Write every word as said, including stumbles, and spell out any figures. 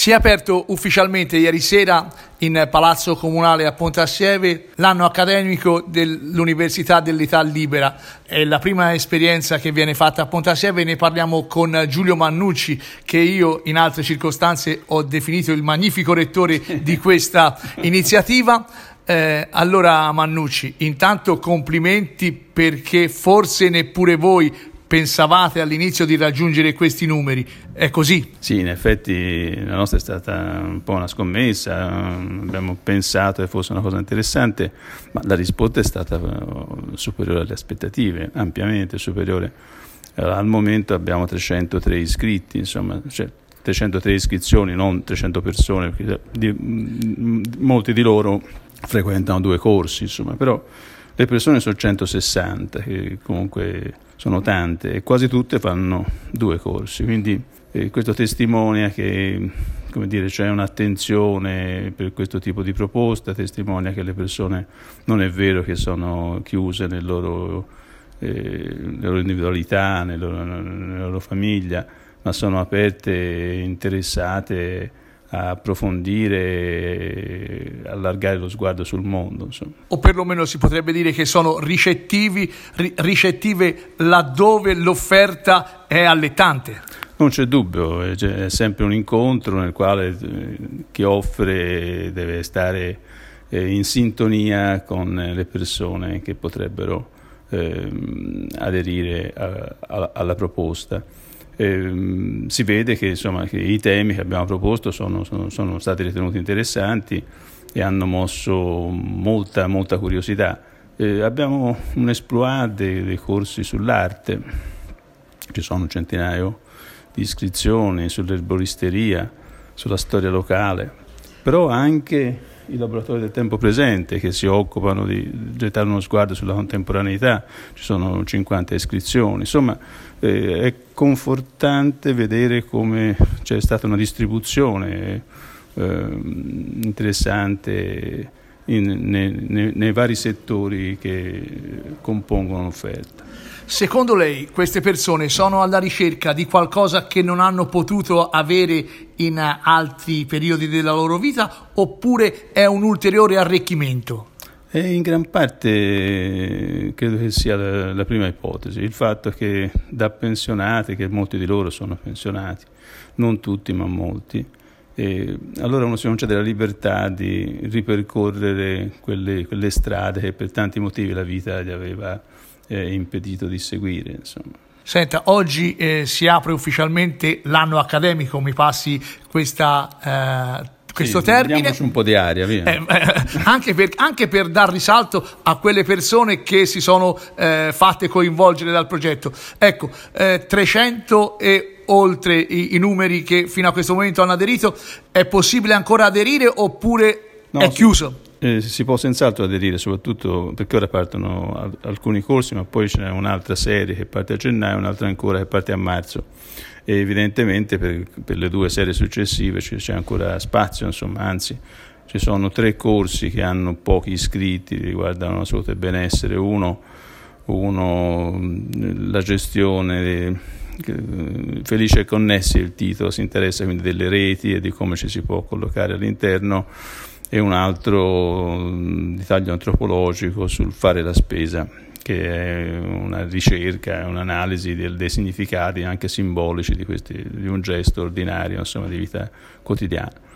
Si è aperto ufficialmente ieri sera in Palazzo Comunale a Pontassieve l'anno accademico dell'Università dell'Età Libera. È la prima esperienza che viene fatta a Pontassieve. Ne parliamo con Giulio Mannucci, che io in altre circostanze ho definito il magnifico rettore di questa iniziativa. Eh, allora Mannucci, intanto complimenti, perché forse neppure voi pensavate all'inizio di raggiungere questi numeri, è così? Sì, in effetti la nostra è stata un po' una scommessa, abbiamo pensato che fosse una cosa interessante, ma la risposta è stata superiore alle aspettative, ampiamente superiore. Al momento abbiamo trecentotré iscritti, insomma, cioè trecentotré iscrizioni, non trecento persone, perché di, molti di loro frequentano due corsi, insomma, però le persone sono centosessanta, che comunque sono tante, e quasi tutte fanno due corsi, quindi eh, questo testimonia che, come dire, c'è un'attenzione per questo tipo di proposta, testimonia che le persone non è vero che sono chiuse nel loro, eh, nella loro individualità, nella loro, nella loro famiglia, ma sono aperte, interessate a approfondire, allargare lo sguardo sul mondo, insomma. O perlomeno si potrebbe dire che sono ricettivi, ri- ricettive laddove l'offerta è allettante. Non c'è dubbio, è sempre un incontro nel quale chi offre deve stare in sintonia con le persone che potrebbero eh, aderire a, a, alla proposta. Eh, si vede che, insomma, che i temi che abbiamo proposto sono, sono, sono stati ritenuti interessanti e hanno mosso molta, molta curiosità. Eh, abbiamo un exploit dei, dei corsi sull'arte, ci sono un centinaio di iscrizioni sull'erboristeria, sulla storia locale, però anche i laboratori del tempo presente, che si occupano di gettare uno sguardo sulla contemporaneità, ci sono cinquanta iscrizioni. Insomma, eh, è confortante vedere come c'è stata una distribuzione eh, interessante in, nei, nei, nei vari settori che compongono l'offerta. Secondo lei queste persone sono alla ricerca di qualcosa che non hanno potuto avere in altri periodi della loro vita, oppure è un ulteriore arricchimento? E in gran parte credo che sia la, la prima ipotesi, il fatto che da pensionati, che molti di loro sono pensionati, non tutti ma molti, e allora uno si concede la libertà di ripercorrere quelle, quelle strade che per tanti motivi la vita gli aveva eh, impedito di seguire, insomma. Senta, oggi eh, si apre ufficialmente l'anno accademico, mi passi questa... Eh, questo sì, termine, diamoci un po' di aria, via. Eh, eh, anche, per, anche per dar risalto a quelle persone che si sono eh, fatte coinvolgere dal progetto. Ecco, eh, trecento e oltre i, i numeri che fino a questo momento hanno aderito. È possibile ancora aderire oppure no, è chiuso? Eh, si può senz'altro aderire, soprattutto perché ora partono al- alcuni corsi, ma poi ce n'è un'altra serie che parte a gennaio, un'altra ancora che parte a marzo. E evidentemente per, per le due serie successive c'è, c'è ancora spazio, insomma, anzi ci sono tre corsi che hanno pochi iscritti, riguardano la salute e benessere, uno, uno la gestione, Felice e Connessi il titolo, si interessa quindi delle reti e di come ci si può collocare all'interno, e un altro di taglio antropologico sul fare la spesa, che è una ricerca, un'analisi del, dei significati anche simbolici di, questi, di un gesto ordinario, insomma, di vita quotidiana.